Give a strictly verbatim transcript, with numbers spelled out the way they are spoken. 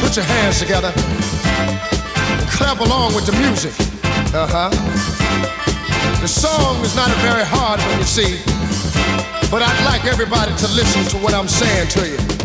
put your hands together and clap along with the music. Uh-huh. The song is not a very hard one, you see, but I'd like everybody to listen to what I'm saying to you.